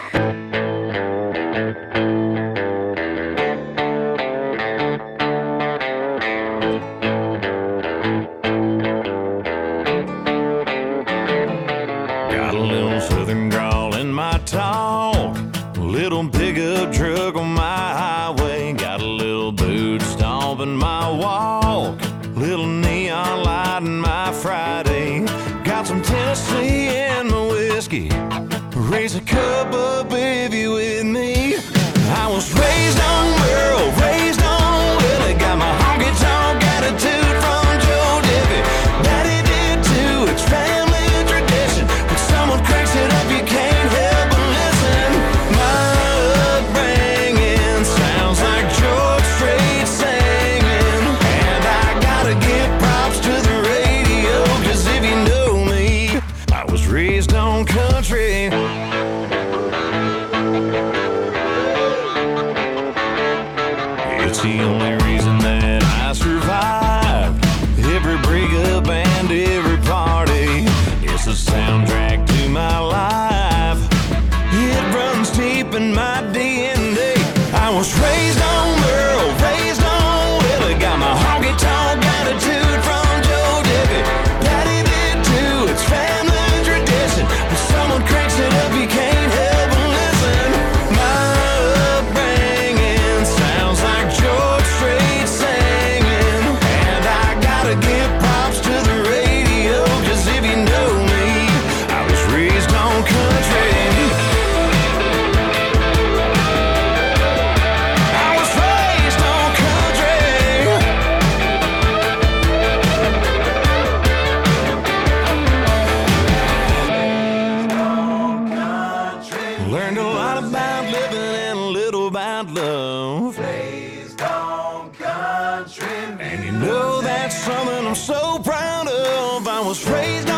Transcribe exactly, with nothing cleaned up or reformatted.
Got a little southern drawl in my talk, a little pickup truck on my highway, got a little boot stomp in my walk, little neon light in my Friday, got some Tennessee in my whiskey, raise a cup up if you with me. I was raised on Merle, raised on Willie, got my honky-tonk attitude from Joe Diffie. Daddy did too, it's family tradition. When someone cracks it up, you can't help but listen. My upbringing sounds like George Strait singing, and I gotta give props to the radio, 'cause if you know me, I was raised on country. It's the only reason that I survived every breakup and every party. It's the soundtrack to my life. It runs deep in my D N A. I was raised on Merle, raised on Willie, got my honky-tonk attitude from Joe Diffie. Daddy did too, it's family tradition. When someone cranks it up, you can't help but listen. My upbringing sounds like George Strait singing, and I gotta give props to the radio, 'cause if you know me, I was raised on country. I was raised on country. Learned a lot about living and a little about love. Raised on country music. And you know that's something I'm so proud of. I was raised